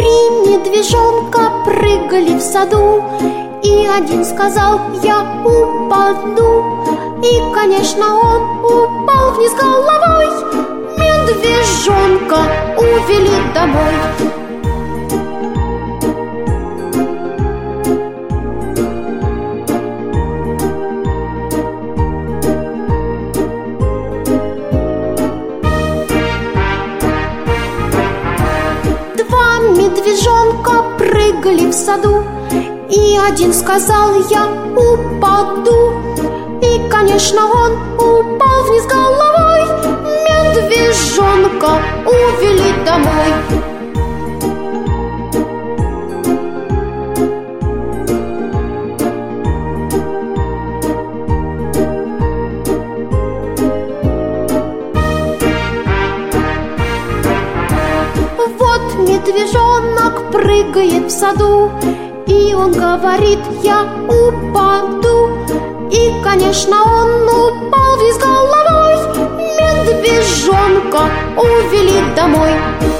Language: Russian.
Три медвежонка прыгали в саду, и один сказал: я упаду. И, конечно, он упал вниз головой. Медвежонка увели домой. Два медвежонка прыгали в саду, и один сказал: я упаду. И, конечно, он упал вниз головой. Медвежонка увели домой. Вот медвежонок прыгает в саду, и он говорит: я упаду. И, конечно, он упал вниз головой. Медвежонка увели домой.